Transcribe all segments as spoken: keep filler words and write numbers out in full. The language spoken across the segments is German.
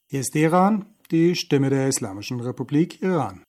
Hier ist Teheran, die Stimme der Islamischen Republik Iran.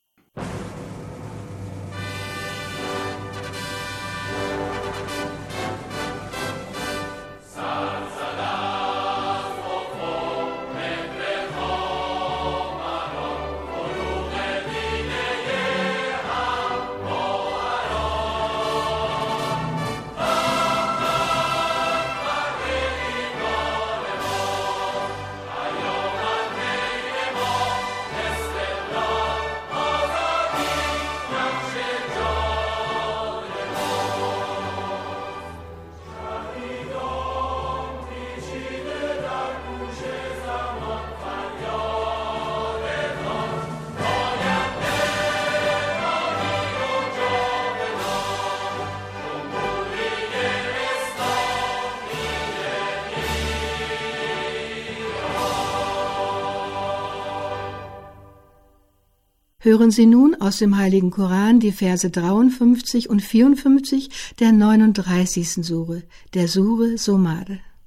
Hören Sie nun aus dem Heiligen Koran die Verse dreiundfünfzig und vierundfünfzig der neununddreißigsten Sure, der Sure Zumar.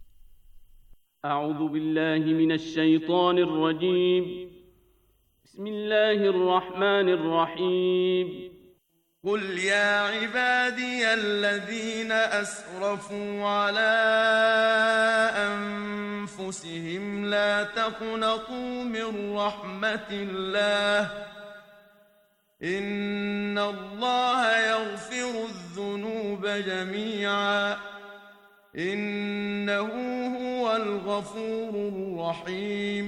أعوذ بالله من الشيطان الرجيم بسم الله الرحمن الرحيم قل يا عبادي الذين أسرفوا على أنفسهم لا تقنطوا من رحمة الله إن الله يغفر الذنوب جميعا إنه هو الغفور الرحيم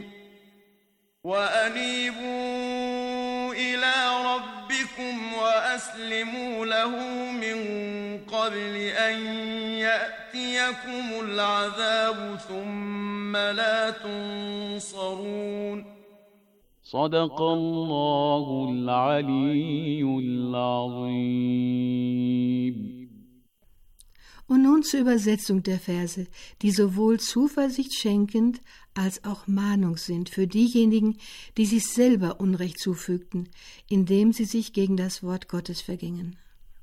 وأنيبوا إلى ربكم وأسلموا له من قبل أن يأتيكم العذاب ثم لا تنصرون صدق الله العلي العظيم. Und nun zur Übersetzung der Verse, die sowohl Zuversicht schenkend als auch Mahnung sind für diejenigen, die sich selber Unrecht zufügten, indem sie sich gegen das Wort Gottes vergingen.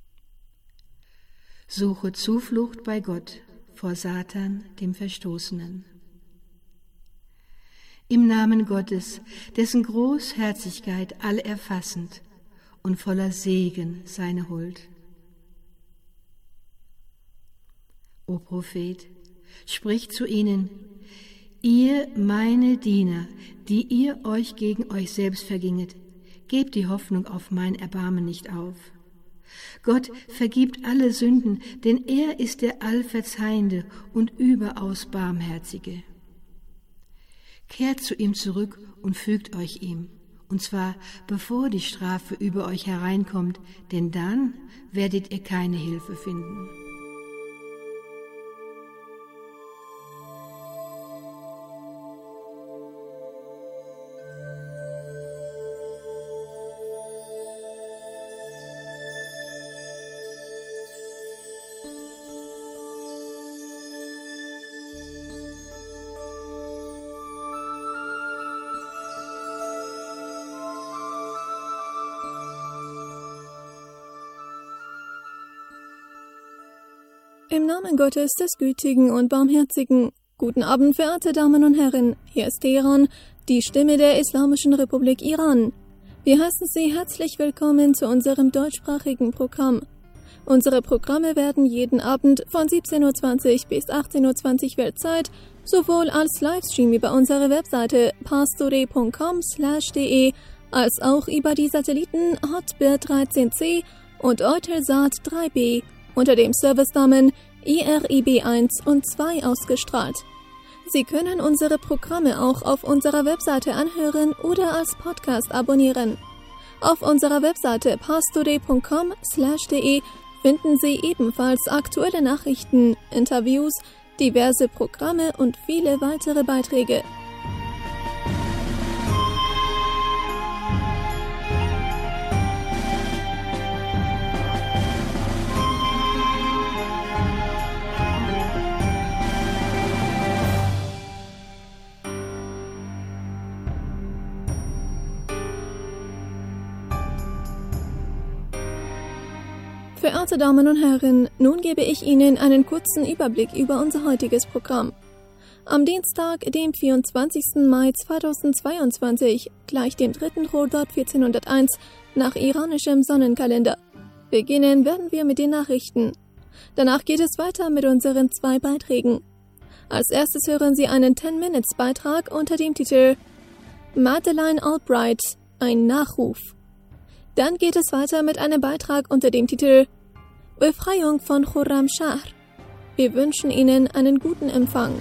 Suche Zuflucht bei Gott vor Satan, dem Verstoßenen. Im Namen Gottes, dessen Großherzigkeit allerfassend und voller Segen seine Huld. O Prophet, sprich zu ihnen, ihr meine Diener, die ihr euch gegen euch selbst verginget, gebt die Hoffnung auf mein Erbarmen nicht auf. Gott vergibt alle Sünden, denn er ist der Allverzeihende und überaus Barmherzige. Kehrt zu ihm zurück und fügt euch ihm, und zwar bevor die Strafe über euch hereinkommt, denn dann werdet ihr keine Hilfe finden. Im Namen Gottes, des Gütigen und Barmherzigen. Guten Abend, verehrte Damen und Herren. Hier ist Teheran, die Stimme der Islamischen Republik Iran. Wir heißen Sie herzlich willkommen zu unserem deutschsprachigen Programm. Unsere Programme werden jeden Abend von siebzehn Uhr zwanzig bis achtzehn Uhr zwanzig Weltzeit sowohl als Livestream über unsere Webseite pastore punkt com slash de als auch über die Satelliten Hotbird dreizehn C und Eutelsat drei B unter dem Servicenamen I R I B eins und zwei ausgestrahlt. Sie können unsere Programme auch auf unserer Webseite anhören oder als Podcast abonnieren. Auf unserer Webseite pastore punkt com slash de finden Sie ebenfalls aktuelle Nachrichten, Interviews, diverse Programme und viele weitere Beiträge. Verehrte Damen und Herren, nun gebe ich Ihnen einen kurzen Überblick über unser heutiges Programm. Am Dienstag, dem vierundzwanzigsten Mai zweitausendzweiundzwanzig, gleich dem dritten Chordad vierzehnhunderteins nach iranischem Sonnenkalender. Beginnen werden wir mit den Nachrichten. Danach geht es weiter mit unseren zwei Beiträgen. Als erstes hören Sie einen ten-Minutes-Beitrag unter dem Titel Madeleine Albright, ein Nachruf. Dann geht es weiter mit einem Beitrag unter dem Titel Befreiung von Khurram Shahr. Wir wünschen Ihnen einen guten Empfang.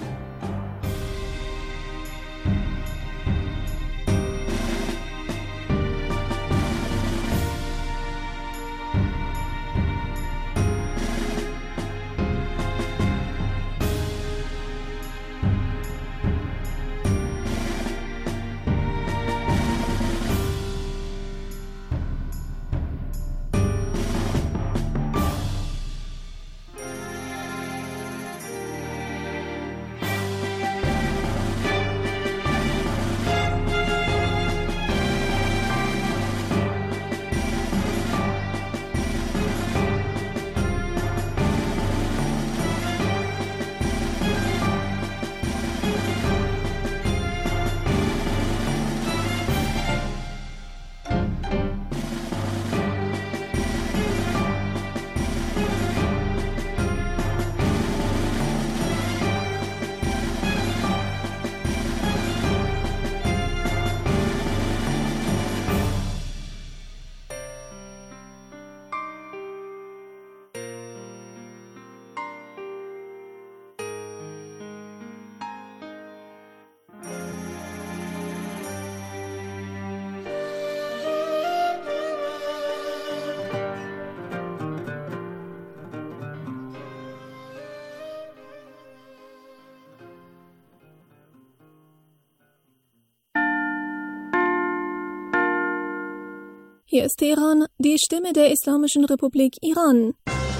Hier ist Teheran, die Stimme der Islamischen Republik Iran.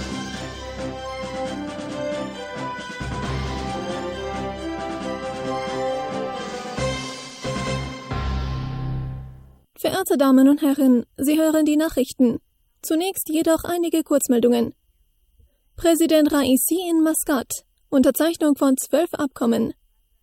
Verehrte Damen und Herren, Sie hören die Nachrichten. Zunächst jedoch einige Kurzmeldungen. Präsident Raisi in Maskat. Unterzeichnung von zwölf Abkommen.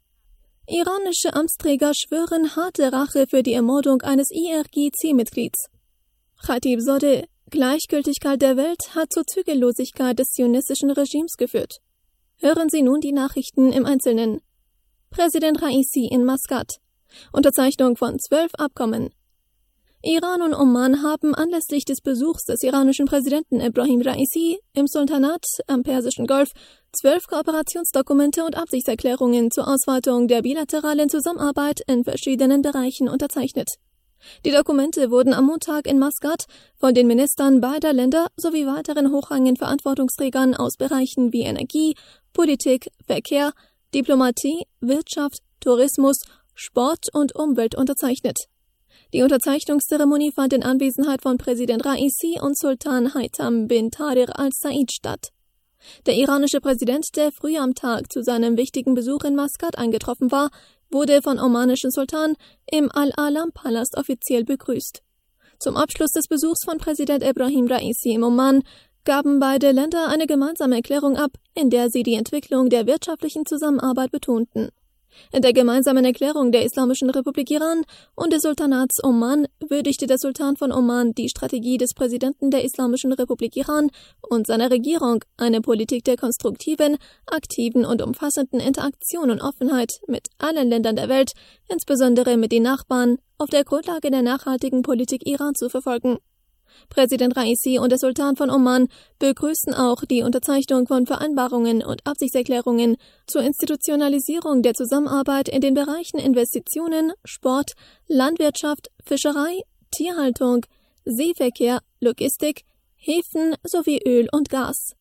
Iranische Amtsträger schwören harte Rache für die Ermordung eines I R G C-Mitglieds. Khatibzadeh, Gleichgültigkeit der Welt hat zur Zügellosigkeit des zionistischen Regimes geführt. Hören Sie nun die Nachrichten im Einzelnen. Präsident Raisi in Maskat. Unterzeichnung von zwölf Abkommen. Iran und Oman haben anlässlich des Besuchs des iranischen Präsidenten Ebrahim Raisi im Sultanat am Persischen Golf zwölf Kooperationsdokumente und Absichtserklärungen zur Ausweitung der bilateralen Zusammenarbeit in verschiedenen Bereichen unterzeichnet. Die Dokumente wurden am Montag in Maskat von den Ministern beider Länder sowie weiteren hochrangigen Verantwortungsträgern aus Bereichen wie Energie, Politik, Verkehr, Diplomatie, Wirtschaft, Tourismus, Sport und Umwelt unterzeichnet. Die Unterzeichnungszeremonie fand in Anwesenheit von Präsident Raisi und Sultan Haitham bin Tariq al-Said statt. Der iranische Präsident, der früh am Tag zu seinem wichtigen Besuch in Maskat eingetroffen war, wurde von omanischen Sultan im Al-Alam-Palast offiziell begrüßt. Zum Abschluss des Besuchs von Präsident Ebrahim Raisi im Oman gaben beide Länder eine gemeinsame Erklärung ab, in der sie die Entwicklung der wirtschaftlichen Zusammenarbeit betonten. In der gemeinsamen Erklärung der Islamischen Republik Iran und des Sultanats Oman würdigte der Sultan von Oman die Strategie des Präsidenten der Islamischen Republik Iran und seiner Regierung, eine Politik der konstruktiven, aktiven und umfassenden Interaktion und Offenheit mit allen Ländern der Welt, insbesondere mit den Nachbarn, auf der Grundlage der nachhaltigen Politik Iran zu verfolgen. Präsident Raisi und der Sultan von Oman begrüßen auch die Unterzeichnung von Vereinbarungen und Absichtserklärungen zur Institutionalisierung der Zusammenarbeit in den Bereichen Investitionen, Sport, Landwirtschaft, Fischerei, Tierhaltung, Seeverkehr, Logistik, Häfen sowie Öl und Gas.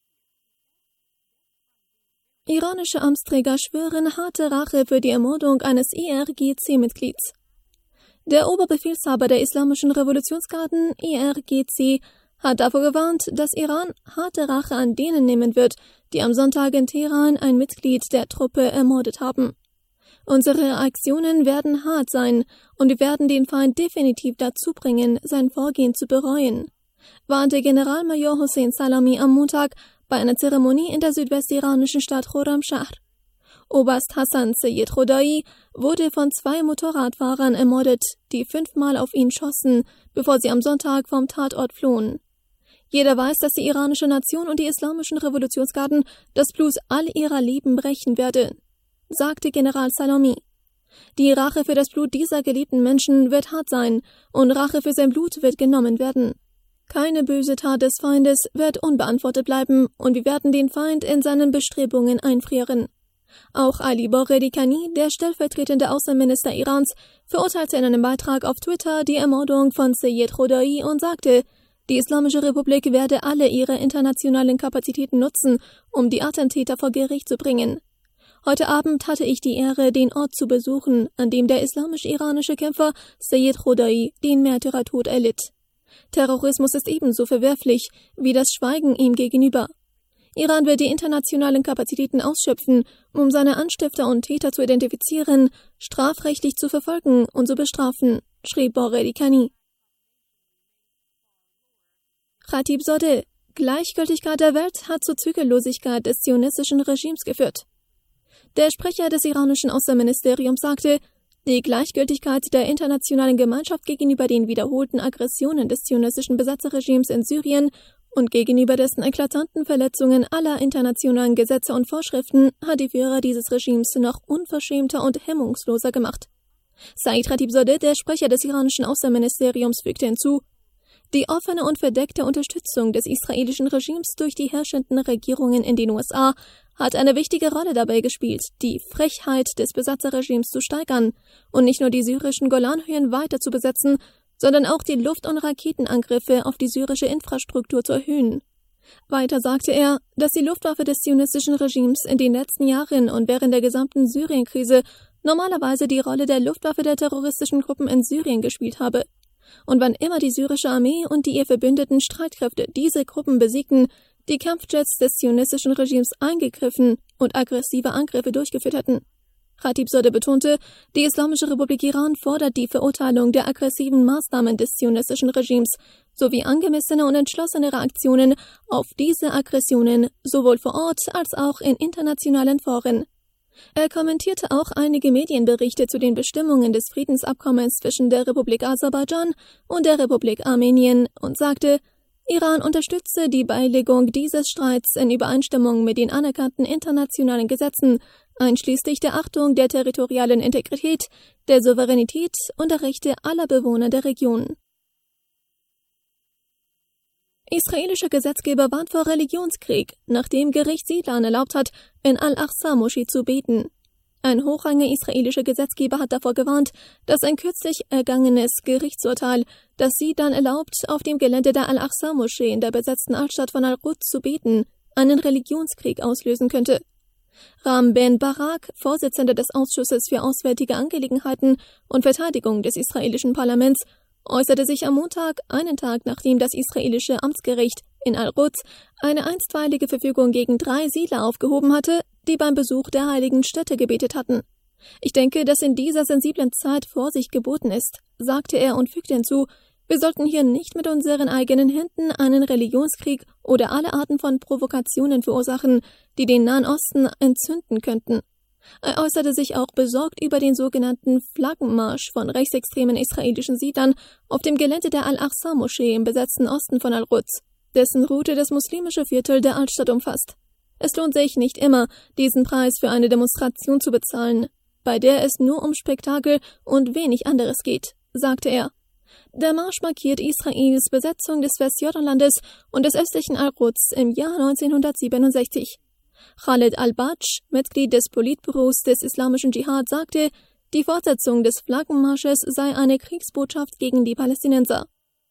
Iranische Amtsträger schwören harte Rache für die Ermordung eines I R G C-Mitglieds. Der Oberbefehlshaber der Islamischen Revolutionsgarden, I R G C, hat davor gewarnt, dass Iran harte Rache an denen nehmen wird, die am Sonntag in Teheran ein Mitglied der Truppe ermordet haben. Unsere Aktionen werden hart sein und wir werden den Feind definitiv dazu bringen, sein Vorgehen zu bereuen, warnte Generalmajor Hossein Salami am Montag bei einer Zeremonie in der südwestiranischen Stadt Khurram Shahr. Oberst Hassan Seyyed Khodai wurde von zwei Motorradfahrern ermordet, die fünfmal auf ihn schossen, bevor sie am Sonntag vom Tatort flohen. Jeder weiß, dass die iranische Nation und die islamischen Revolutionsgarden das Blut all ihrer Leben brechen werde, sagte General Salami. Die Rache für das Blut dieser geliebten Menschen wird hart sein und Rache für sein Blut wird genommen werden. Keine böse Tat des Feindes wird unbeantwortet bleiben und wir werden den Feind in seinen Bestrebungen einfrieren. Auch Ali Bogheri Kani, der stellvertretende Außenminister Irans, verurteilte in einem Beitrag auf Twitter die Ermordung von Seyyed Khodai und sagte, die Islamische Republik werde alle ihre internationalen Kapazitäten nutzen, um die Attentäter vor Gericht zu bringen. Heute Abend hatte ich die Ehre, den Ort zu besuchen, an dem der islamisch-iranische Kämpfer Seyyed Khodai den Märtyrertod erlitt. Terrorismus ist ebenso verwerflich wie das Schweigen ihm gegenüber. Iran wird die internationalen Kapazitäten ausschöpfen, um seine Anstifter und Täter zu identifizieren, strafrechtlich zu verfolgen und zu bestrafen, schrieb Bogheri Kani. Khatibzadeh: Gleichgültigkeit der Welt hat zur Zügellosigkeit des zionistischen Regimes geführt. Der Sprecher des iranischen Außenministeriums sagte, die Gleichgültigkeit der internationalen Gemeinschaft gegenüber den wiederholten Aggressionen des zionistischen Besatzerregimes in Syrien und gegenüber dessen eklatanten Verletzungen aller internationalen Gesetze und Vorschriften hat die Führer dieses Regimes noch unverschämter und hemmungsloser gemacht. Said Khatibzadeh, der Sprecher des iranischen Außenministeriums, fügte hinzu, die offene und verdeckte Unterstützung des israelischen Regimes durch die herrschenden Regierungen in den U S A hat eine wichtige Rolle dabei gespielt, die Frechheit des Besatzerregimes zu steigern und nicht nur die syrischen Golanhöhen weiter zu besetzen, sondern auch die Luft- und Raketenangriffe auf die syrische Infrastruktur zu erhöhen. Weiter sagte er, dass die Luftwaffe des zionistischen Regimes in den letzten Jahren und während der gesamten Syrienkrise normalerweise die Rolle der Luftwaffe der terroristischen Gruppen in Syrien gespielt habe. Und wann immer die syrische Armee und die ihr verbündeten Streitkräfte diese Gruppen besiegten, die Kampfjets des zionistischen Regimes eingegriffen und aggressive Angriffe durchgeführt hätten. Khatibzadeh betonte, die Islamische Republik Iran fordert die Verurteilung der aggressiven Maßnahmen des zionistischen Regimes sowie angemessene und entschlossene Reaktionen auf diese Aggressionen sowohl vor Ort als auch in internationalen Foren. Er kommentierte auch einige Medienberichte zu den Bestimmungen des Friedensabkommens zwischen der Republik Aserbaidschan und der Republik Armenien und sagte, Iran unterstütze die Beilegung dieses Streits in Übereinstimmung mit den anerkannten internationalen Gesetzen, einschließlich der Achtung der territorialen Integrität, der Souveränität und der Rechte aller Bewohner der Region. Israelischer Gesetzgeber warnt vor Religionskrieg, nachdem Gericht Siedlern erlaubt hat, in Al-Aqsa-Moschee zu beten. Ein hochrangiger israelischer Gesetzgeber hat davor gewarnt, dass ein kürzlich ergangenes Gerichtsurteil, das Siedlern erlaubt, auf dem Gelände der Al-Aqsa-Moschee in der besetzten Altstadt von Al-Quds zu beten, einen Religionskrieg auslösen könnte. Ram Ben Barak, Vorsitzender des Ausschusses für Auswärtige Angelegenheiten und Verteidigung des israelischen Parlaments, äußerte sich am Montag, einen Tag nachdem das israelische Amtsgericht in Al-Quds eine einstweilige Verfügung gegen drei Siedler aufgehoben hatte, die beim Besuch der heiligen Stätte gebetet hatten. Ich denke, dass in dieser sensiblen Zeit Vorsicht geboten ist, sagte er und fügte hinzu, wir sollten hier nicht mit unseren eigenen Händen einen Religionskrieg oder alle Arten von Provokationen verursachen, die den Nahen Osten entzünden könnten. Er äußerte sich auch besorgt über den sogenannten Flaggenmarsch von rechtsextremen israelischen Siedlern auf dem Gelände der Al-Aqsa-Moschee im besetzten Osten von Al-Quds, dessen Route das muslimische Viertel der Altstadt umfasst. Es lohnt sich nicht immer, diesen Preis für eine Demonstration zu bezahlen, bei der es nur um Spektakel und wenig anderes geht, sagte er. Der Marsch markiert Israels Besetzung des Westjordanlandes und des östlichen Al-Quds im Jahr neunzehnhundertsiebenundsechzig. Khaled al-Badsch, Mitglied des Politbüros des Islamischen Dschihad, sagte, die Fortsetzung des Flaggenmarsches sei eine Kriegsbotschaft gegen die Palästinenser.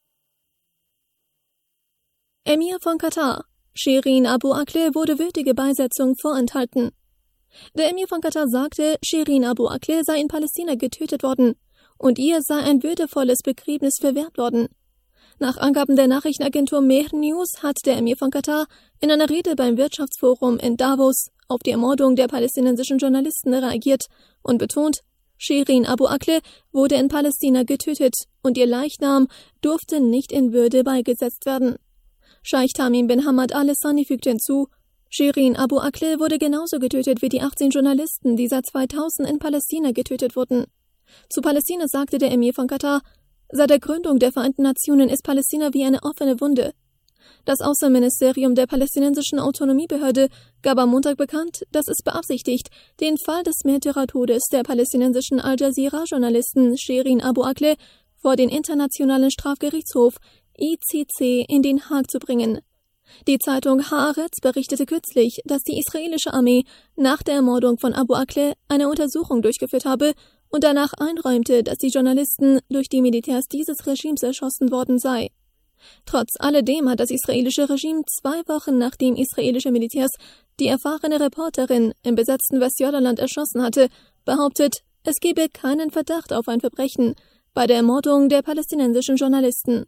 Emir von Katar. Shirin Abu Akleh wurde würdige Beisetzung vorenthalten. Der Emir von Katar sagte, Shirin Abu Akleh sei in Palästina getötet worden und ihr sei ein würdevolles Begräbnis verwehrt worden. Nach Angaben der Nachrichtenagentur Mehr News hat der Emir von Katar in einer Rede beim Wirtschaftsforum in Davos auf die Ermordung der palästinensischen Journalisten reagiert und betont, Shirin Abu Akleh wurde in Palästina getötet und ihr Leichnam durfte nicht in Würde beigesetzt werden. Scheich Tamim bin Hamad al-Thani fügte hinzu, Shirin Abu Akleh wurde genauso getötet wie die achtzehn Journalisten, die seit zweitausend in Palästina getötet wurden. Zu Palästina sagte der Emir von Katar: Seit der Gründung der Vereinten Nationen ist Palästina wie eine offene Wunde. Das Außenministerium der palästinensischen Autonomiebehörde gab am Montag bekannt, dass es beabsichtigt, den Fall des Märtyrertodes der palästinensischen Al Jazeera-Journalisten Shirin Abu Akleh vor den Internationalen Strafgerichtshof I C C in Den Haag zu bringen. Die Zeitung Haaretz berichtete kürzlich, dass die israelische Armee nach der Ermordung von Abu Akleh eine Untersuchung durchgeführt habe und danach einräumte, dass die Journalisten durch die Militärs dieses Regimes erschossen worden sei. Trotz alledem hat das israelische Regime zwei Wochen nachdem israelische Militärs die erfahrene Reporterin im besetzten Westjordanland erschossen hatte, behauptet, es gebe keinen Verdacht auf ein Verbrechen bei der Ermordung der palästinensischen Journalisten.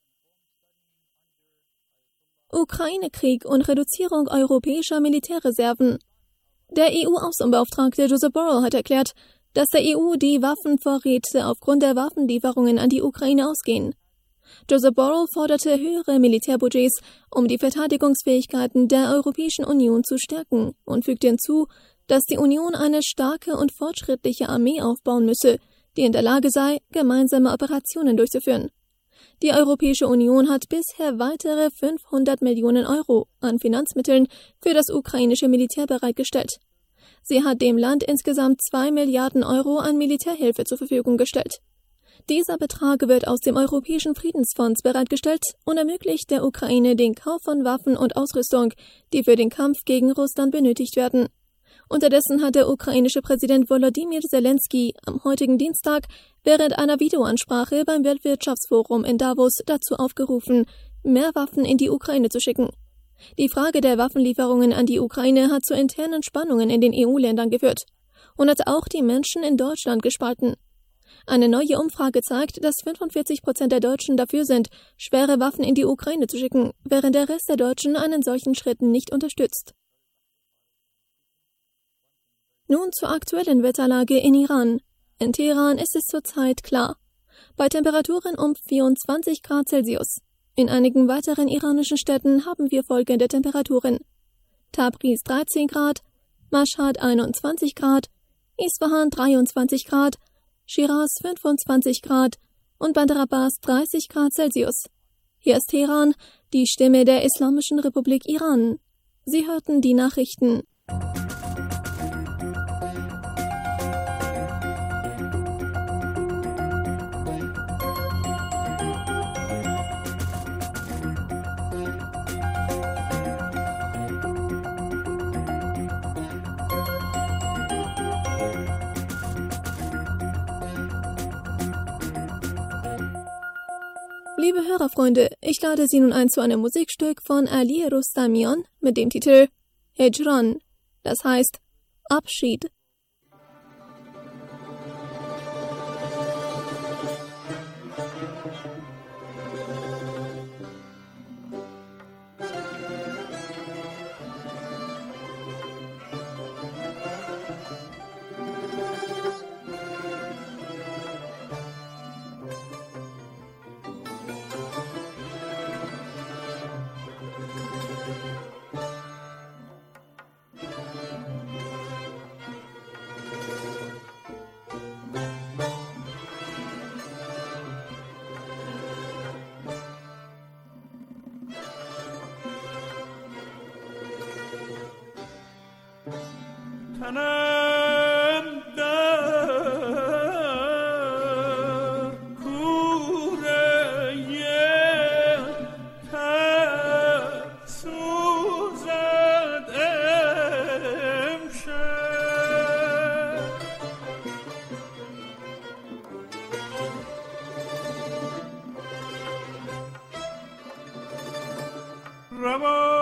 Ukraine-Krieg und Reduzierung europäischer Militärreserven. Der E U-Außenbeauftragte Josep Borrell hat erklärt, dass der E U die Waffenvorräte aufgrund der Waffenlieferungen an die Ukraine ausgehen. Josep Borrell forderte höhere Militärbudgets, um die Verteidigungsfähigkeiten der Europäischen Union zu stärken und fügte hinzu, dass die Union eine starke und fortschrittliche Armee aufbauen müsse, die in der Lage sei, gemeinsame Operationen durchzuführen. Die Europäische Union hat bisher weitere fünfhundert Millionen Euro an Finanzmitteln für das ukrainische Militär bereitgestellt. Sie hat dem Land insgesamt zwei Milliarden Euro an Militärhilfe zur Verfügung gestellt. Dieser Betrag wird aus dem Europäischen Friedensfonds bereitgestellt und ermöglicht der Ukraine den Kauf von Waffen und Ausrüstung, die für den Kampf gegen Russland benötigt werden. Unterdessen hat der ukrainische Präsident Volodymyr Zelensky am heutigen Dienstag während einer Videoansprache beim Weltwirtschaftsforum in Davos dazu aufgerufen, mehr Waffen in die Ukraine zu schicken. Die Frage der Waffenlieferungen an die Ukraine hat zu internen Spannungen in den E U-Ländern geführt und hat auch die Menschen in Deutschland gespalten. Eine neue Umfrage zeigt, dass fünfundvierzig Prozent der Deutschen dafür sind, schwere Waffen in die Ukraine zu schicken, während der Rest der Deutschen einen solchen Schritt nicht unterstützt. Nun zur aktuellen Wetterlage in Iran. In Teheran ist es zurzeit klar. Bei Temperaturen um vierundzwanzig Grad Celsius. In einigen weiteren iranischen Städten haben wir folgende Temperaturen: Tabriz dreizehn Grad, Mashhad einundzwanzig Grad, Isfahan dreiundzwanzig Grad, Shiraz fünfundzwanzig Grad und Bandar Abbas dreißig Grad Celsius. Hier ist Teheran, die Stimme der Islamischen Republik Iran. Sie hörten die Nachrichten. Liebe Hörerfreunde, ich lade Sie nun ein zu einem Musikstück von Ali Rustamian mit dem Titel Hejran, das heißt Abschied. تنم در کوره تب سوزد امشب روان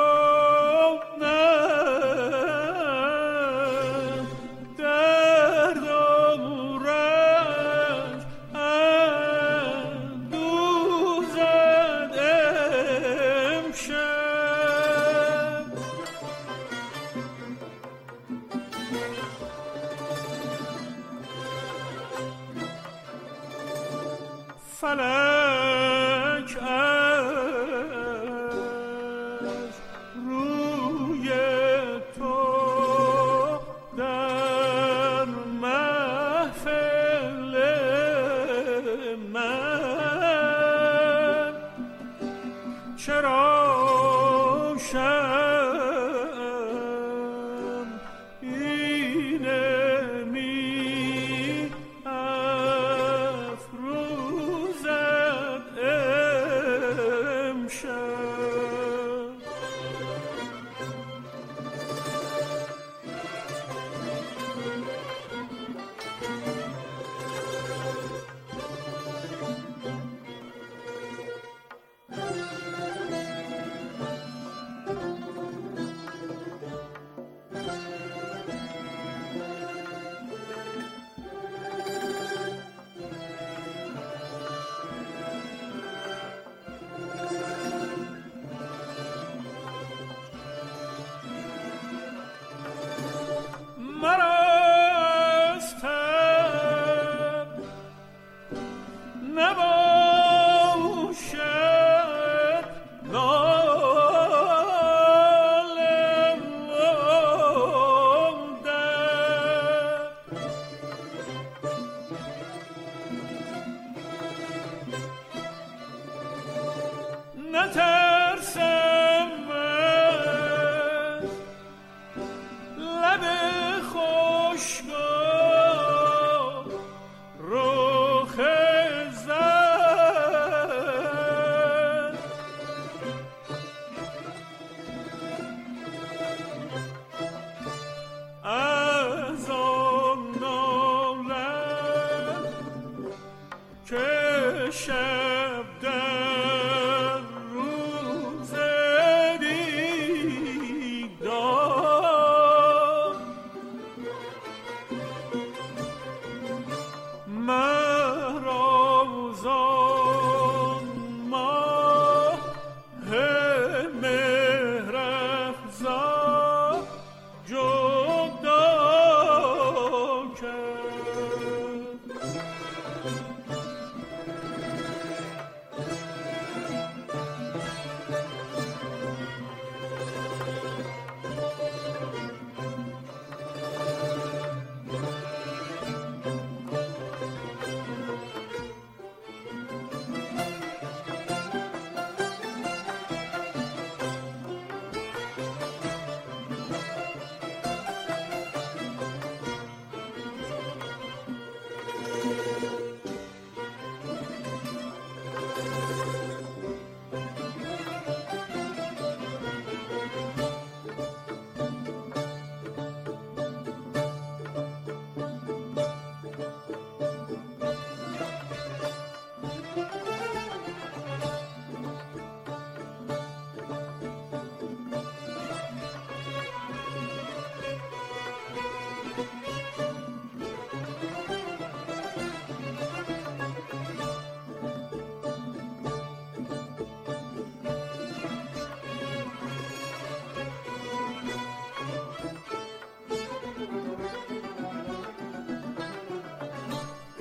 فلک از روی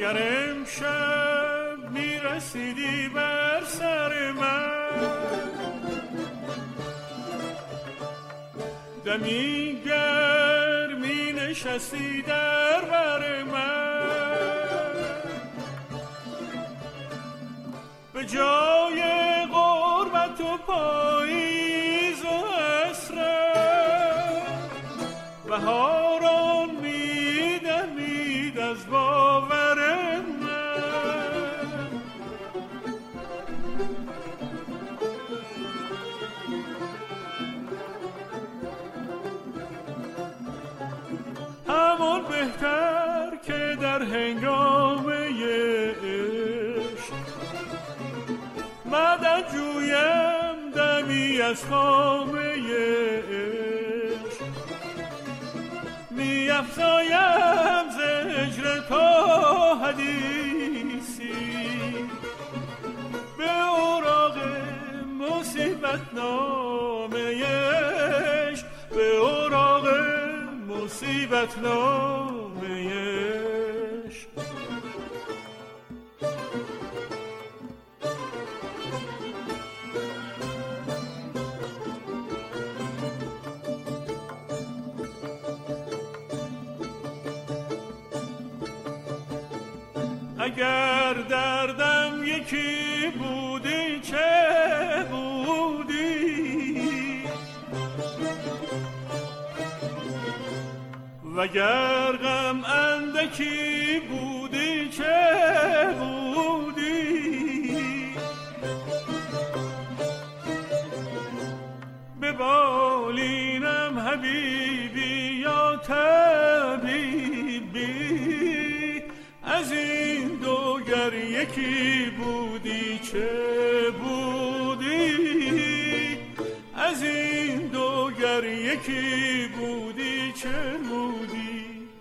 گر امشب میرسیدی بر سر من، دمی گر می نشستی در بر من، به جای غربت و پاییز و حسرت بهاران می دمید از باور من. همون بهتر که در هنگامه عشق مدد جویم دمی از خامه عشق، می افزایم ز هجر تو حدیثی به اوراق مصیبت نامه عشق، به اوراق مصیبت نامه عشق. اگر دردم یکی بودی چه بودی، وگر غم اندکی بودی چه بودی، به بالینم حبیبی یا طبیبی، از این دو گر یکی بودی چه بودی، از این دو گر یکی بودی چه بودی.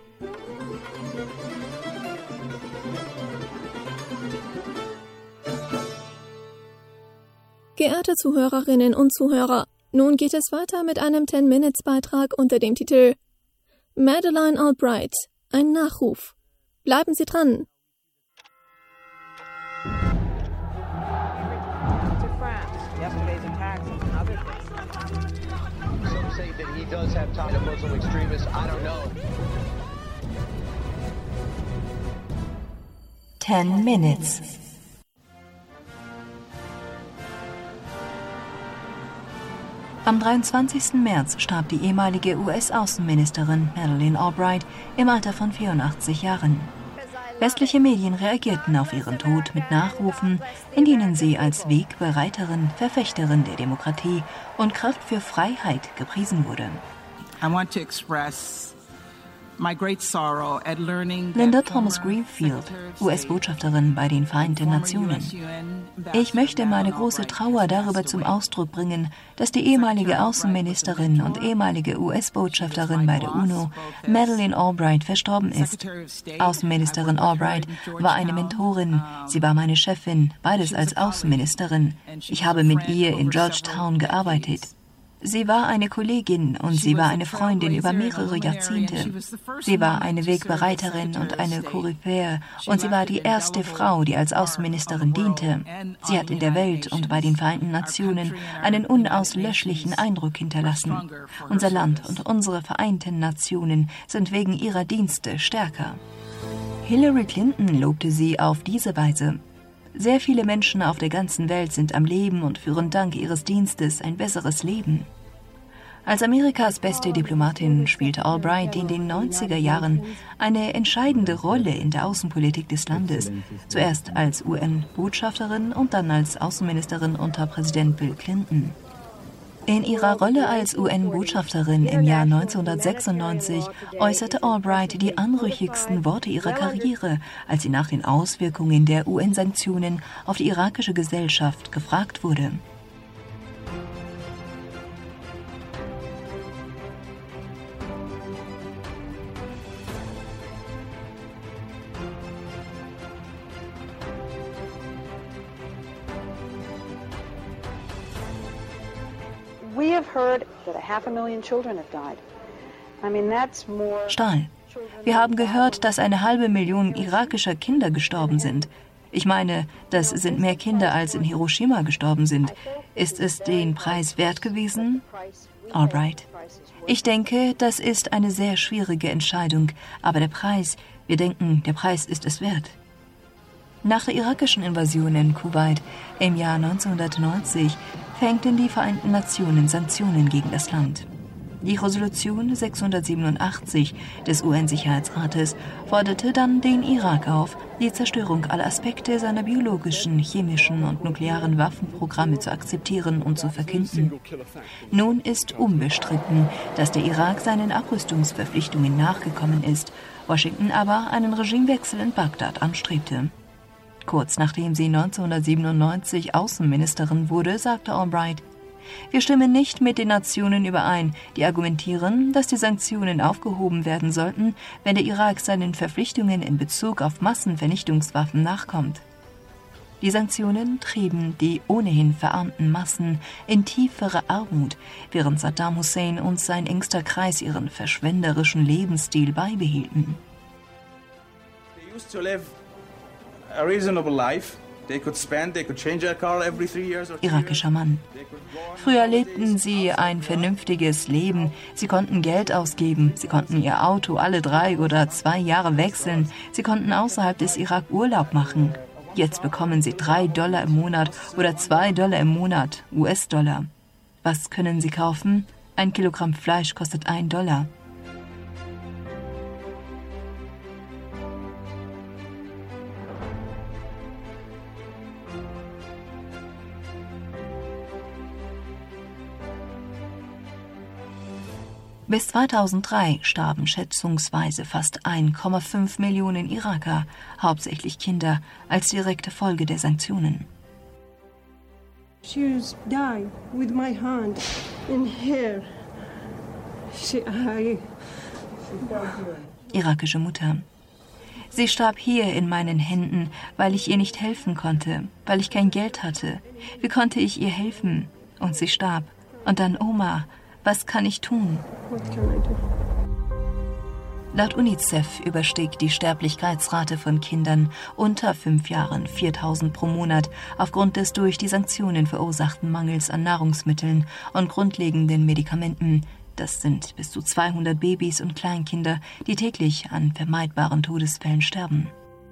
Geehrte Zuhörerinnen und Zuhörer, nun geht es weiter mit einem Ten-Minutes-Beitrag unter dem Titel Madeleine Albright, ein Nachruf. Bleiben Sie dran! Yesterday's attacks and other things. Some say that he does have ties to Muslim extremists. I don't know. Ten minutes. Am dreiundzwanzigsten März starb die ehemalige U S-Außenministerin Madeleine Albright im Alter von vierundachtzig Jahren. Westliche Medien reagierten auf ihren Tod mit Nachrufen, in denen sie als Wegbereiterin, Verfechterin der Demokratie und Kraft für Freiheit gepriesen wurde. I want to express my great sorrow at learning Linda Thomas Greenfield, U S-Botschafterin bei den Vereinten Nationen. Ich möchte meine große Trauer darüber zum Ausdruck bringen, dass die ehemalige Außenministerin und ehemalige U S-Botschafterin bei der UNO, Madeleine Albright, verstorben ist. Außenministerin Albright war eine Mentorin, sie war meine Chefin, beides als Außenministerin. Ich habe mit ihr in Georgetown gearbeitet. Sie war eine Kollegin und sie war eine Freundin über mehrere Jahrzehnte. Sie war eine Wegbereiterin und eine Koryphäe und sie war die erste Frau, die als Außenministerin diente. Sie hat in der Welt und bei den Vereinten Nationen einen unauslöschlichen Eindruck hinterlassen. Unser Land und unsere Vereinten Nationen sind wegen ihrer Dienste stärker. Hillary Clinton lobte sie auf diese Weise. Sehr viele Menschen auf der ganzen Welt sind am Leben und führen dank ihres Dienstes ein besseres Leben. Als Amerikas beste Diplomatin spielte Albright in den neunziger Jahren eine entscheidende Rolle in der Außenpolitik des Landes, zuerst als U N-Botschafterin und dann als Außenministerin unter Präsident Bill Clinton. In ihrer Rolle als U N-Botschafterin im Jahr neunzehnhundertsechsundneunzig äußerte Albright die anrüchigsten Worte ihrer Karriere, als sie nach den Auswirkungen der U N-Sanktionen auf die irakische Gesellschaft gefragt wurde. We have heard that a half a million children have died. I mean, that's more. Stahl. Wir haben gehört, dass eine halbe Million irakischer Kinder gestorben sind. Ich meine, das sind mehr Kinder, als in Hiroshima gestorben sind. Ist es den Preis wert gewesen? Albright. Ich denke, das ist eine sehr schwierige Entscheidung, aber der Preis, wir denken, der Preis ist es wert. Nach der irakischen Invasion in Kuwait im Jahr neunzehnhundertneunzig verhängten die Vereinten Nationen Sanktionen gegen das Land. Die Resolution sechshundertsiebenundachtzig des U N-Sicherheitsrates forderte dann den Irak auf, die Zerstörung aller Aspekte seiner biologischen, chemischen und nuklearen Waffenprogramme zu akzeptieren und zu verkünden. Nun ist unbestritten, dass der Irak seinen Abrüstungsverpflichtungen nachgekommen ist, Washington aber einen Regimewechsel in Bagdad anstrebte. Kurz nachdem sie neunzehnhundertsiebenundneunzig Außenministerin wurde, sagte Albright: Wir stimmen nicht mit den Nationen überein, die argumentieren, dass die Sanktionen aufgehoben werden sollten, wenn der Irak seinen Verpflichtungen in Bezug auf Massenvernichtungswaffen nachkommt. Die Sanktionen trieben die ohnehin verarmten Massen in tiefere Armut, während Saddam Hussein und sein engster Kreis ihren verschwenderischen Lebensstil beibehielten. They used to live a reasonable life. Irakischer Mann. Früher lebten sie ein vernünftiges Leben. Sie konnten Geld ausgeben. Sie konnten ihr Auto alle drei oder zwei Jahre wechseln. Sie konnten außerhalb des Irak Urlaub machen. Jetzt bekommen sie drei Dollar im Monat oder zwei Dollar im Monat, U S-Dollar. Was können sie kaufen? Ein Kilogramm Fleisch kostet ein Dollar. Bis zweitausenddrei starben schätzungsweise fast eins Komma fünf Millionen Iraker, hauptsächlich Kinder, als direkte Folge der Sanktionen. She died with my hand in her. She, I... Irakische Mutter. Sie starb hier in meinen Händen, weil ich ihr nicht helfen konnte, weil ich kein Geld hatte. Wie konnte ich ihr helfen? Und sie starb. Und dann Oma. Was kann ich tun? Laut UNICEF überstieg die Sterblichkeitsrate von Kindern unter fünf Jahren viertausend pro Monat aufgrund des durch die Sanktionen verursachten Mangels an Nahrungsmitteln und grundlegenden Medikamenten. Das sind bis zu zweihundert Babys und Kleinkinder, die täglich an vermeidbaren Todesfällen sterben.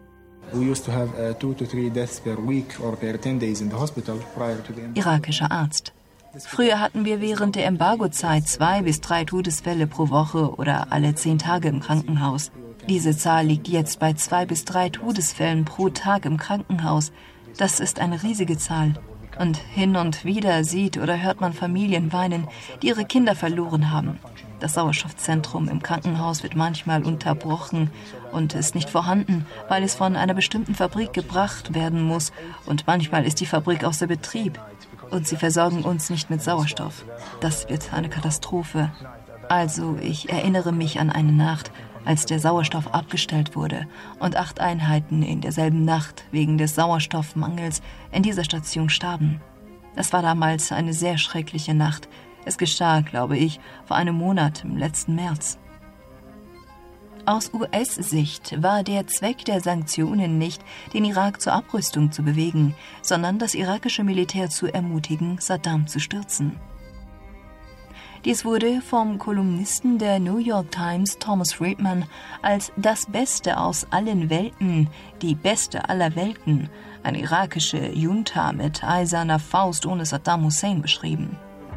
Irakischer Arzt. Früher hatten wir während der Embargozeit zwei bis drei Todesfälle pro Woche oder alle zehn Tage im Krankenhaus. Diese Zahl liegt jetzt bei zwei bis drei Todesfällen pro Tag im Krankenhaus. Das ist eine riesige Zahl. Und hin und wieder sieht oder hört man Familien weinen, die ihre Kinder verloren haben. Das Sauerstoffzentrum im Krankenhaus wird manchmal unterbrochen und ist nicht vorhanden, weil es von einer bestimmten Fabrik gebracht werden muss. Und manchmal ist die Fabrik außer Betrieb. Und sie versorgen uns nicht mit Sauerstoff. Das wird eine Katastrophe. Also, ich erinnere mich an eine Nacht, als der Sauerstoff abgestellt wurde und acht Einheiten in derselben Nacht wegen des Sauerstoffmangels in dieser Station starben. Das war damals eine sehr schreckliche Nacht. Es geschah, glaube ich, vor einem Monat im letzten März. Aus U S-Sicht war der Zweck der Sanktionen nicht, den Irak zur Abrüstung zu bewegen, sondern das irakische Militär zu ermutigen, Saddam zu stürzen. Dies wurde vom Kolumnisten der New York Times Thomas Friedman als das Beste aus allen Welten, die beste aller Welten, eine irakische Junta mit eiserner Faust ohne Saddam Hussein beschrieben.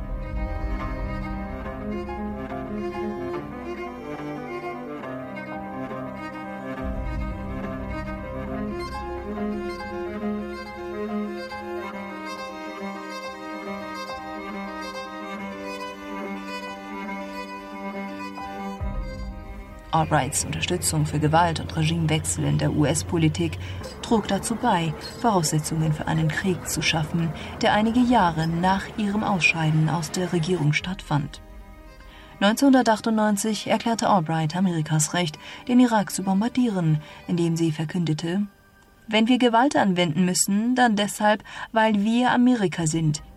Albrights Unterstützung für Gewalt und Regimewechsel in der U S-Politik trug dazu bei, Voraussetzungen für einen Krieg zu schaffen, der einige Jahre nach ihrem Ausscheiden aus der Regierung stattfand. neunzehnhundertachtundneunzig erklärte Albright Amerikas Recht, den Irak zu bombardieren, indem sie verkündete: Wenn wir Gewalt anwenden müssen, dann deshalb, weil wir Amerika sind.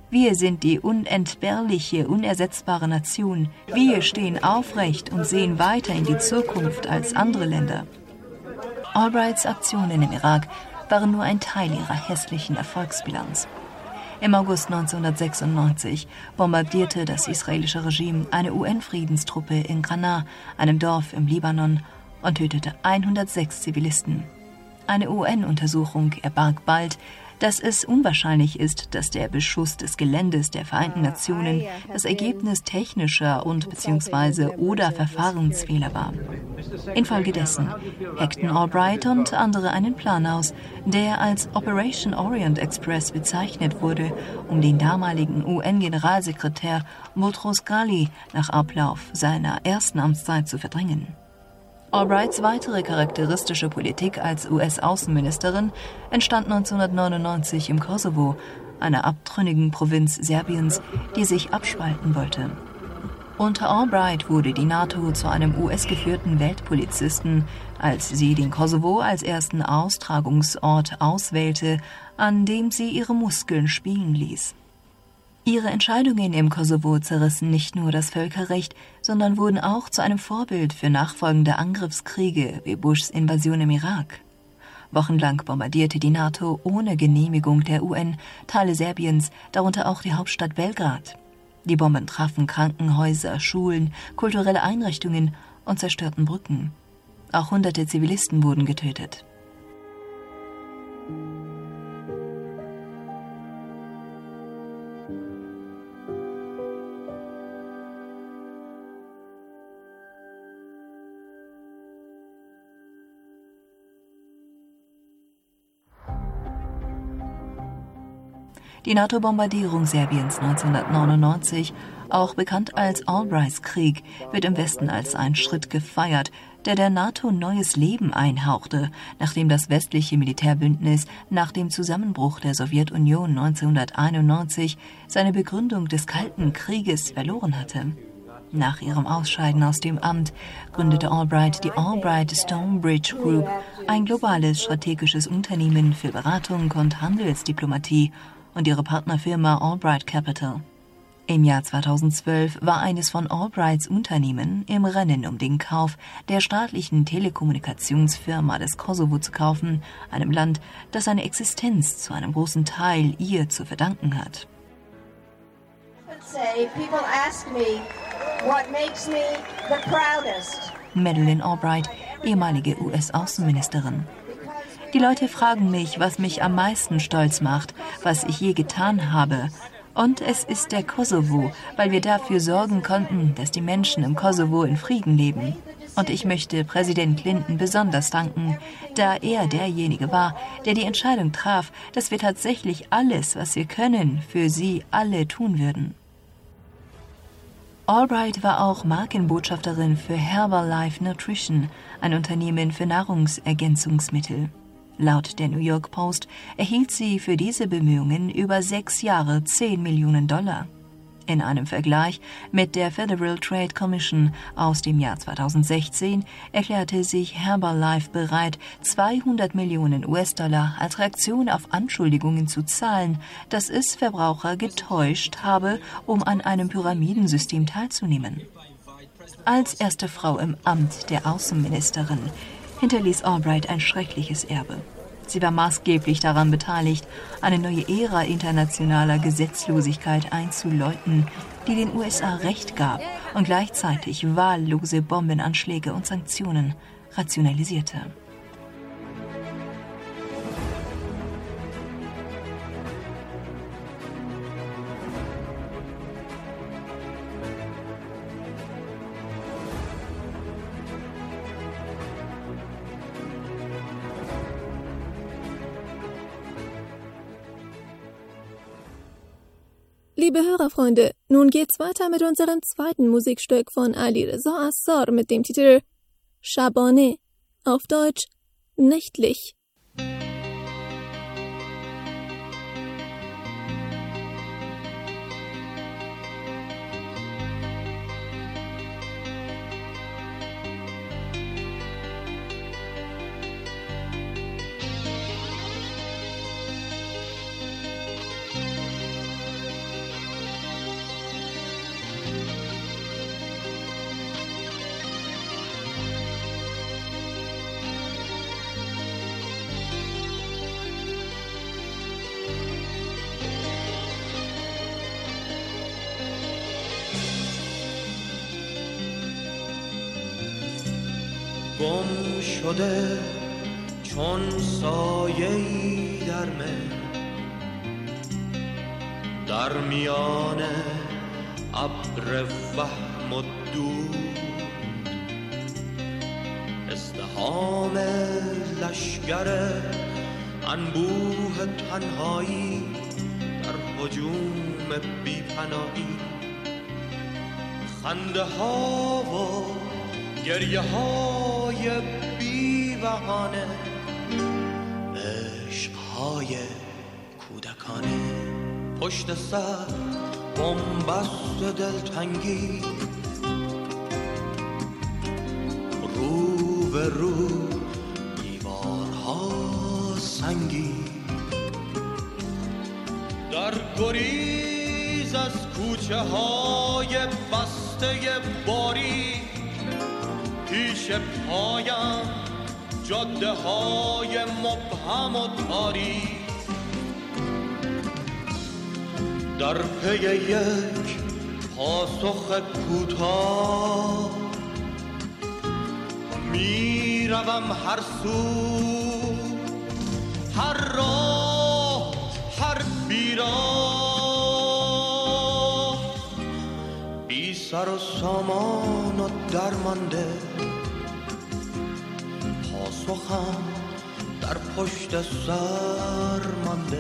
Wir sind die unentbehrliche, unersetzbare Nation. Wir stehen aufrecht und sehen weiter in die Zukunft als andere Länder. Albrights Aktionen im Irak waren nur ein Teil ihrer hässlichen Erfolgsbilanz. Im August neunzehnhundertsechsundneunzig bombardierte das israelische Regime eine U N-Friedenstruppe in Granaa, einem Dorf im Libanon, und tötete hundertsechs Zivilisten. Eine U N-Untersuchung erbarg bald, dass es unwahrscheinlich ist, dass der Beschuss des Geländes der Vereinten Nationen das Ergebnis technischer und bzw. oder Verfahrensfehler war. Infolgedessen hackten Albright und andere einen Plan aus, der als Operation Orient Express bezeichnet wurde, um den damaligen U N-Generalsekretär Boutros Ghali nach Ablauf seiner ersten Amtszeit zu verdrängen. Albrights weitere charakteristische Politik als U S-Außenministerin entstand neunzehnhundertneunundneunzig im Kosovo, einer abtrünnigen Provinz Serbiens, die sich abspalten wollte. Unter Albright wurde die NATO zu einem U S-geführten Weltpolizisten, als sie den Kosovo als ersten Austragungsort auswählte, an dem sie ihre Muskeln spielen ließ. Ihre Entscheidungen im Kosovo zerrissen nicht nur das Völkerrecht, sondern wurden auch zu einem Vorbild für nachfolgende Angriffskriege wie Bushs Invasion im Irak. Wochenlang bombardierte die NATO ohne Genehmigung der U N Teile Serbiens, darunter auch die Hauptstadt Belgrad. Die Bomben trafen Krankenhäuser, Schulen, kulturelle Einrichtungen und zerstörten Brücken. Auch hunderte Zivilisten wurden getötet. Die NATO-Bombardierung Serbiens neunzehnhundertneunundneunzig, auch bekannt als Albrights Krieg, wird im Westen als ein Schritt gefeiert, der der NATO neues Leben einhauchte, nachdem das westliche Militärbündnis nach dem Zusammenbruch der Sowjetunion neunzehnhunderteinundneunzig seine Begründung des Kalten Krieges verloren hatte. Nach ihrem Ausscheiden aus dem Amt gründete Albright die Albright-Stonebridge Group, ein globales strategisches Unternehmen für Beratung und Handelsdiplomatie, und ihre Partnerfirma Albright Capital. Im Jahr zweitausendzwölf war eines von Albrights Unternehmen im Rennen um den Kauf der staatlichen Telekommunikationsfirma des Kosovo zu kaufen, einem Land, das seine Existenz zu einem großen Teil ihr zu verdanken hat. Madeleine Albright, ehemalige U S-Außenministerin. Die Leute fragen mich, was mich am meisten stolz macht, was ich je getan habe. Und es ist der Kosovo, weil wir dafür sorgen konnten, dass die Menschen im Kosovo in Frieden leben. Und ich möchte Präsident Clinton besonders danken, da er derjenige war, der die Entscheidung traf, dass wir tatsächlich alles, was wir können, für sie alle tun würden. Albright war auch Markenbotschafterin für Herbalife Nutrition, ein Unternehmen für Nahrungsergänzungsmittel. Laut der New York Post erhielt sie für diese Bemühungen über sechs Jahre zehn Millionen Dollar. In einem Vergleich mit der Federal Trade Commission aus dem Jahr zweitausendsechzehn erklärte sich Herbalife bereit, zweihundert Millionen U S-Dollar als Reaktion auf Anschuldigungen zu zahlen, dass es Verbraucher getäuscht habe, um an einem Pyramidensystem teilzunehmen. Als erste Frau im Amt der Außenministerin hinterließ Albright ein schreckliches Erbe. Sie war maßgeblich daran beteiligt, eine neue Ära internationaler Gesetzlosigkeit einzuläuten, die den U S A Recht gab und gleichzeitig wahllose Bombenanschläge und Sanktionen rationalisierte. Liebe Hörerfreunde, nun geht's weiter mit unserem zweiten Musikstück von Ali Reza Assar mit dem Titel Shabane, auf Deutsch nächtlich. گم شده چون سایه‌ای در من، در میان ابر وهم و دود، ازدحام لشگر انبوه تنهایی در هجوم بی پناهی، خنده ها و گریه های بی بهانه، عشق های کودکانه، پشت سر بنبست دلتنگی، رو به رو دیوارها سنگی، در گریز از کوچه های بسته باری، پیش پایم جاده های مبهم و تاریک، در پی یک پاسخ کوتاه می روم هر سو، هر راه هر بیراه، بی سر و سامان و درمانده، پاسخم در پشت سر مانده،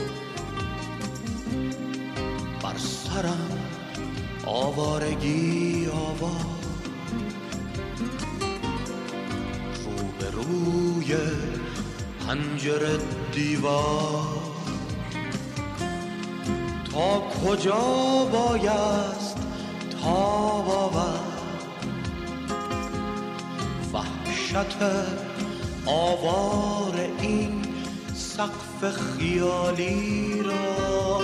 بر سرم آوارگی آوار، رو به روی پنجره دیوار، تا کجا بایست تاب آورد، وحشت آوار این سقف خیالی را،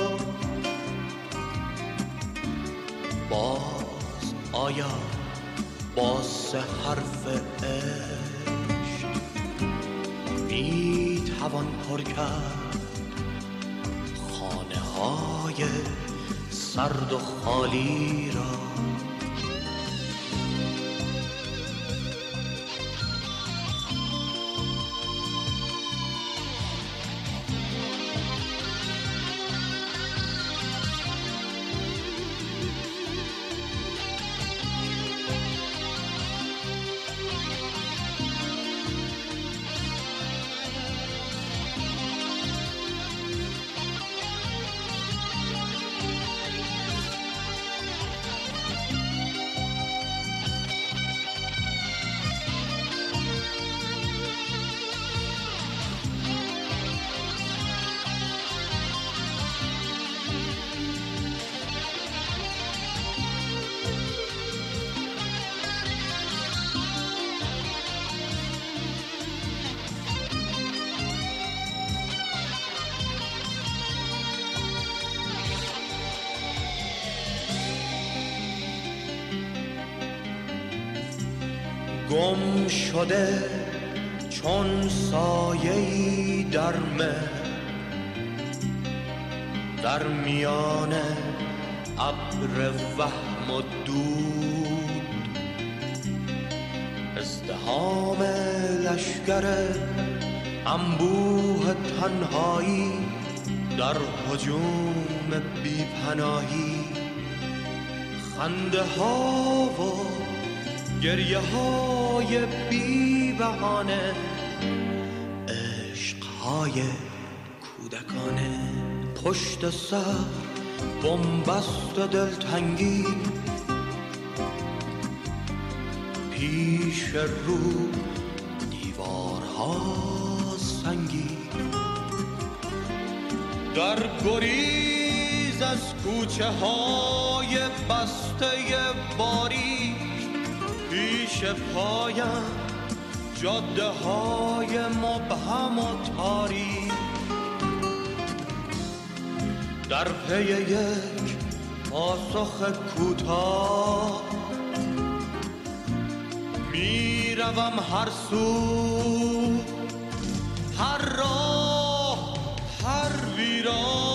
باز آیا با سه حرف عشق می توان پر کرد خانه های سرد و خالی را. گم شده چون سایه‌ای در مه، در میان ابر وهم و دود، ازدحام لشگر انبوه تنهایی در هجوم بی پناهی، خنده ها و گریه های بی بهانه، عشق های کودکانه، پشت سر بنبست دلتنگی، پیش رو دیوارها سنگی، در گریز از کوچه های بسته باری، پیش پایم جاده های مبهم و تاریک، در پی یک پاسخ کوتاه می روم هر سو، هر راه هر ویران.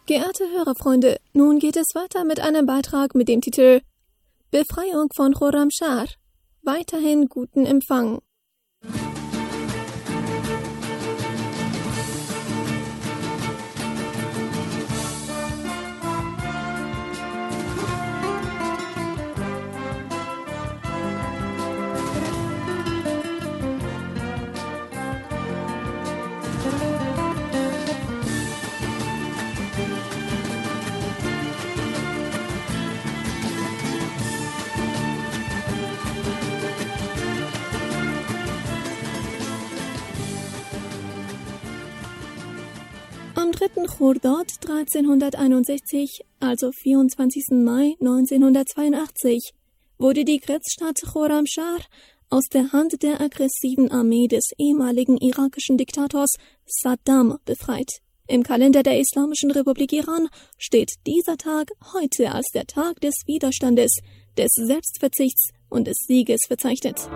Geehrte Hörerfreunde, nun geht es weiter mit einem Beitrag mit dem Titel Befreiung von Khorramshahr. Weiterhin guten Empfang. Am dritten Khordad dreizehnhunderteinundsechzig, also vierundzwanzigsten Mai neunzehnhundertzweiundachtzig, wurde die Grenzstadt Khorramshahr aus der Hand der aggressiven Armee des ehemaligen irakischen Diktators Saddam befreit. Im Kalender der Islamischen Republik Iran steht dieser Tag heute als der Tag des Widerstandes, des Selbstverzichts und des Sieges verzeichnet.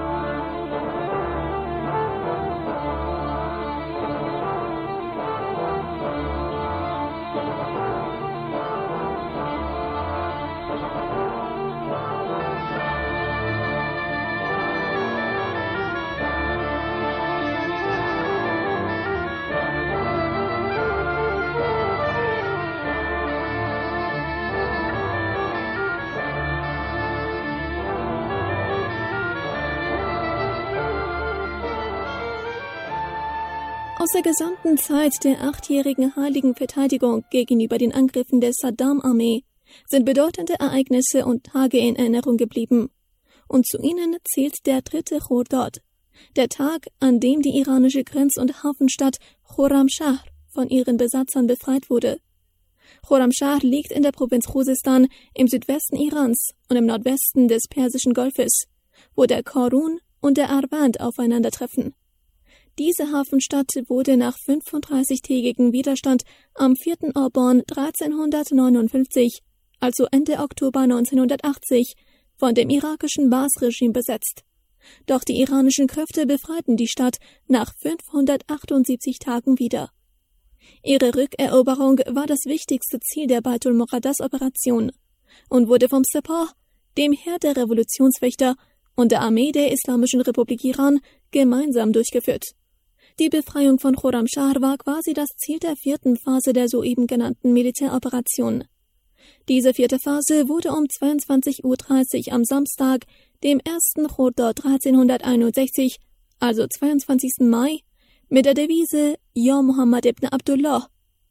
Aus der gesamten Zeit der achtjährigen heiligen Verteidigung gegenüber den Angriffen der Saddam-Armee sind bedeutende Ereignisse und Tage in Erinnerung geblieben. Und zu ihnen zählt der dritte Khordad, der Tag, an dem die iranische Grenz- und Hafenstadt Khorramshahr von ihren Besatzern befreit wurde. Khorramshahr liegt in der Provinz Khuzestan im Südwesten Irans und im Nordwesten des Persischen Golfes, wo der Qarun und der Arwand aufeinandertreffen. Diese Hafenstadt wurde nach fünfunddreißigtägigem Widerstand am vierten Orban dreizehnhundertneunundfünfzig, also Ende Oktober neunzehnhundertachtzig, von dem irakischen Baas-Regime besetzt. Doch die iranischen Kräfte befreiten die Stadt nach fünfhundertachtundsiebzig Tagen wieder. Ihre Rückeroberung war das wichtigste Ziel der Baitul Muqaddas-Operation und wurde vom Sepah, dem Heer der Revolutionswächter und der Armee der Islamischen Republik Iran gemeinsam durchgeführt. Die Befreiung von Khorramshahr war quasi das Ziel der vierten Phase der soeben genannten Militäroperation. Diese vierte Phase wurde um zweiundzwanzig Uhr dreißig am Samstag, dem ersten Khordad dreizehnhunderteinundsechzig, also zweiundzwanzigsten Mai, mit der Devise Ja Muhammad ibn Abdullah,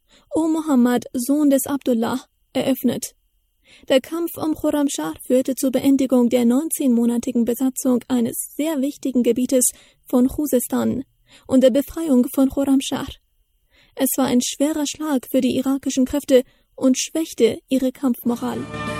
O Muhammad, Sohn des Abdullah, eröffnet. Der Kampf um Khorramshahr führte zur Beendigung der neunzehnmonatigen Besatzung eines sehr wichtigen Gebietes von Khuzestan und der Befreiung von Khorramshahr. Es war ein schwerer Schlag für die irakischen Kräfte und schwächte ihre Kampfmoral.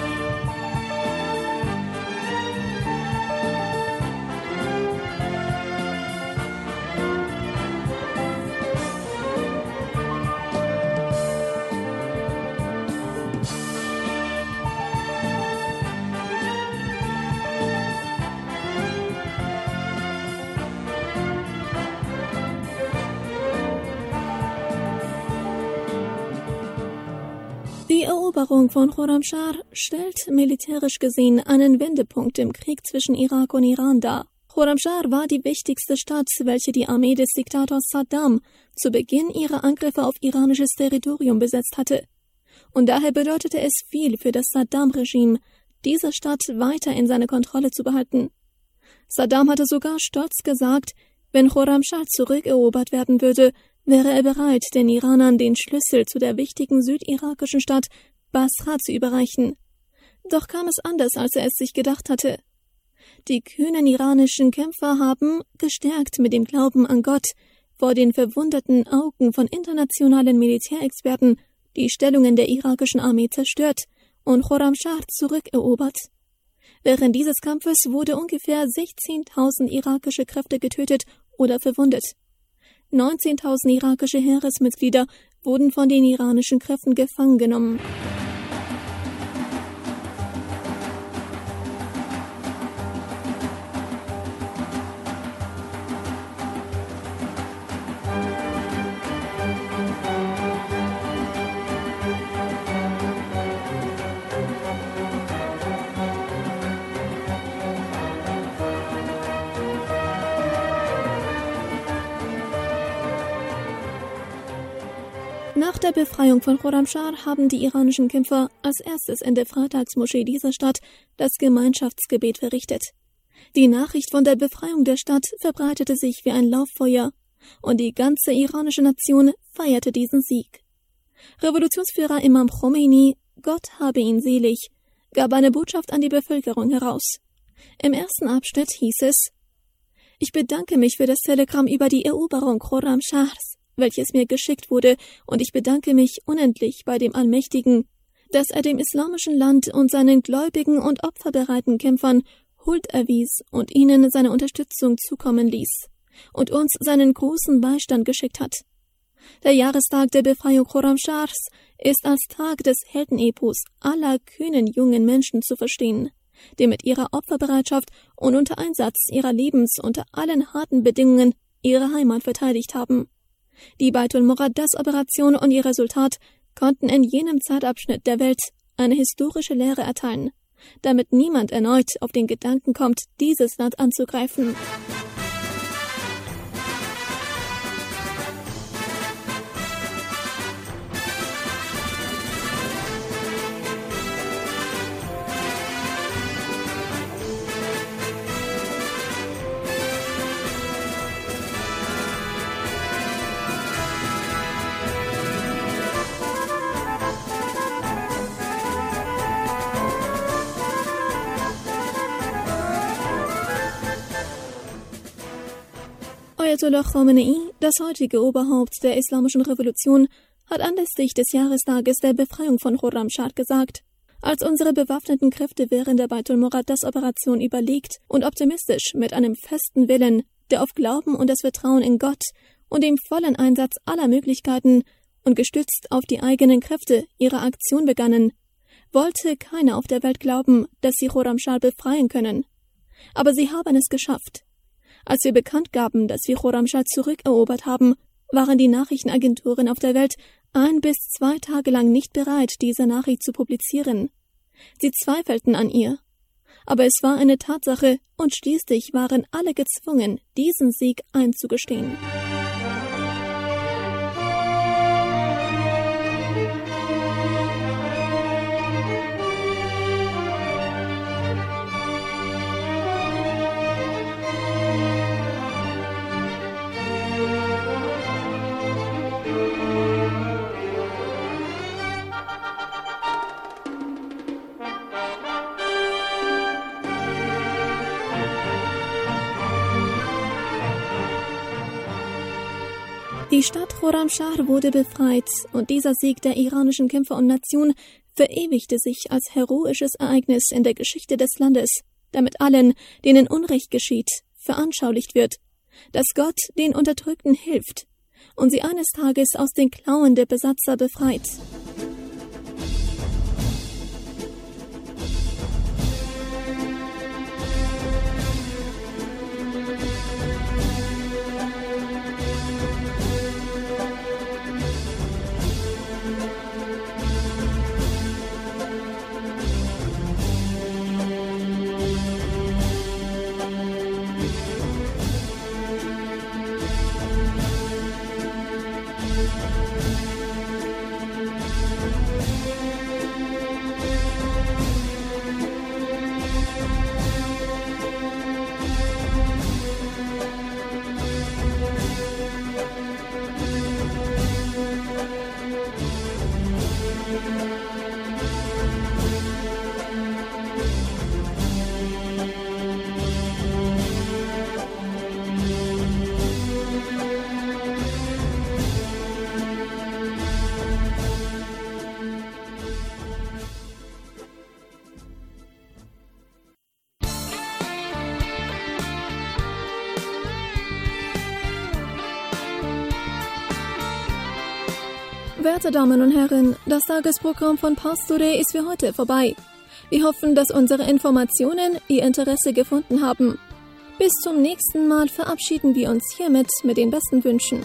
Die Eroberung von Khorramshahr stellt militärisch gesehen einen Wendepunkt im Krieg zwischen Irak und Iran dar. Khorramshahr war die wichtigste Stadt, welche die Armee des Diktators Saddam zu Beginn ihrer Angriffe auf iranisches Territorium besetzt hatte. Und daher bedeutete es viel für das Saddam-Regime, diese Stadt weiter in seine Kontrolle zu behalten. Saddam hatte sogar stolz gesagt, wenn Khorramshahr zurückerobert werden würde, wäre er bereit, den Iranern den Schlüssel zu der wichtigen südirakischen Stadt Basra zu überreichen. Doch kam es anders, als er es sich gedacht hatte. Die kühnen iranischen Kämpfer haben, gestärkt mit dem Glauben an Gott, vor den verwunderten Augen von internationalen Militärexperten die Stellungen der irakischen Armee zerstört und Khorramshahr zurückerobert. Während dieses Kampfes wurde ungefähr sechzehntausend irakische Kräfte getötet oder verwundet. neunzehntausend irakische Heeresmitglieder wurden von den iranischen Kräften gefangen genommen. Nach der Befreiung von Khorramshahr haben die iranischen Kämpfer als erstes in der Freitagsmoschee dieser Stadt das Gemeinschaftsgebet verrichtet. Die Nachricht von der Befreiung der Stadt verbreitete sich wie ein Lauffeuer und die ganze iranische Nation feierte diesen Sieg. Revolutionsführer Imam Khomeini, Gott habe ihn selig, gab eine Botschaft an die Bevölkerung heraus. Im ersten Abschnitt hieß es: Ich bedanke mich für das Telegramm über die Eroberung Khorramshahrs, welches mir geschickt wurde, und ich bedanke mich unendlich bei dem Allmächtigen, dass er dem islamischen Land und seinen gläubigen und opferbereiten Kämpfern Huld erwies und ihnen seine Unterstützung zukommen ließ und uns seinen großen Beistand geschickt hat. Der Jahrestag der Befreiung Khorramshahrs ist als Tag des Heldenepos aller kühnen jungen Menschen zu verstehen, die mit ihrer Opferbereitschaft und unter Einsatz ihrer Lebens unter allen harten Bedingungen ihre Heimat verteidigt haben. Die Baitul Muqaddas-Operation und ihr Resultat konnten in jenem Zeitabschnitt der Welt eine historische Lehre erteilen, damit niemand erneut auf den Gedanken kommt, dieses Land anzugreifen. Ayatollah Khomeini, das heutige Oberhaupt der Islamischen Revolution, hat anlässlich des Jahrestages der Befreiung von Khorramshahr gesagt: Als unsere bewaffneten Kräfte während der Baitul Muqaddas-Operation überlegt und optimistisch mit einem festen Willen, der auf Glauben und das Vertrauen in Gott und dem vollen Einsatz aller Möglichkeiten und gestützt auf die eigenen Kräfte ihre Aktion begannen, wollte keiner auf der Welt glauben, dass sie Khorramshahr befreien können. Aber sie haben es geschafft. Als wir bekannt gaben, dass wir Khorramshahr zurückerobert haben, waren die Nachrichtenagenturen auf der Welt ein bis zwei Tage lang nicht bereit, diese Nachricht zu publizieren. Sie zweifelten an ihr. Aber es war eine Tatsache und schließlich waren alle gezwungen, diesen Sieg einzugestehen. Die Stadt Khorramshahr wurde befreit und dieser Sieg der iranischen Kämpfer und Nation verewigte sich als heroisches Ereignis in der Geschichte des Landes, damit allen, denen Unrecht geschieht, veranschaulicht wird, dass Gott den Unterdrückten hilft und sie eines Tages aus den Klauen der Besatzer befreit. Werte Damen und Herren, das Tagesprogramm von Pastore ist für heute vorbei. Wir hoffen, dass unsere Informationen Ihr Interesse gefunden haben. Bis zum nächsten Mal verabschieden wir uns hiermit mit den besten Wünschen.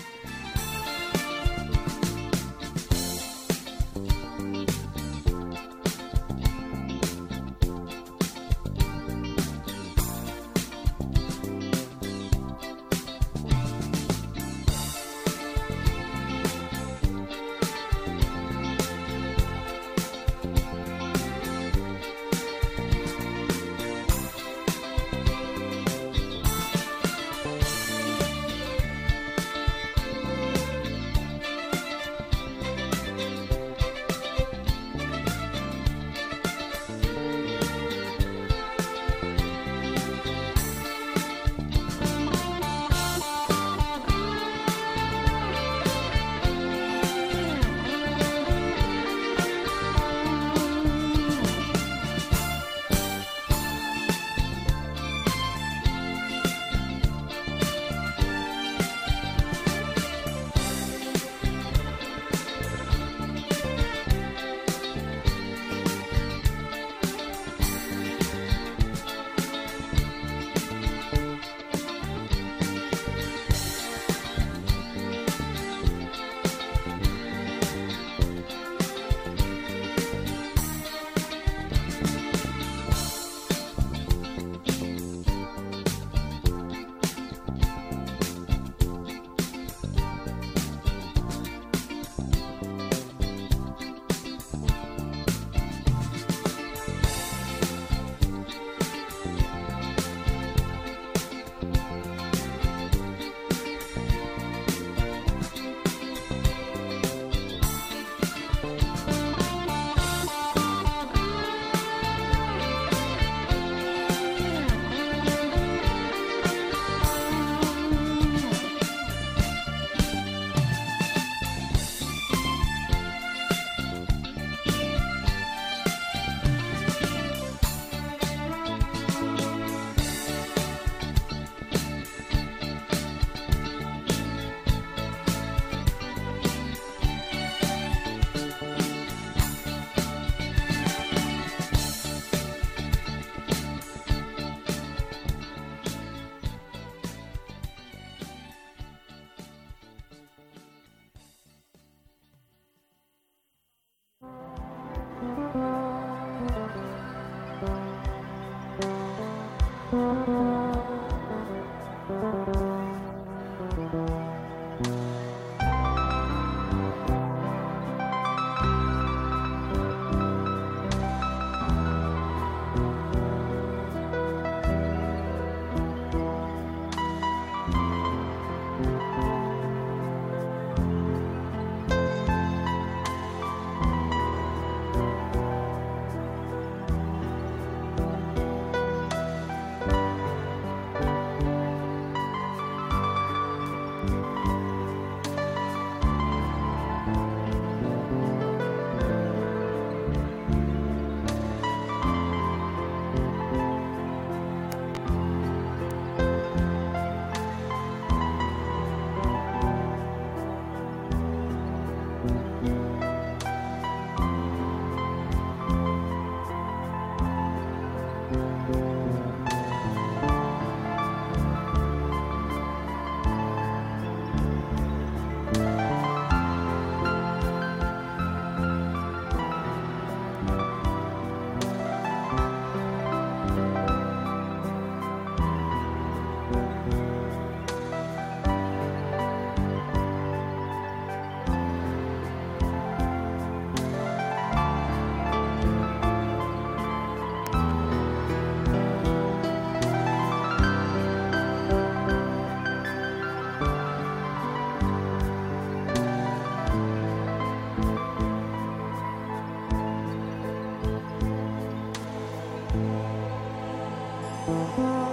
Thank you.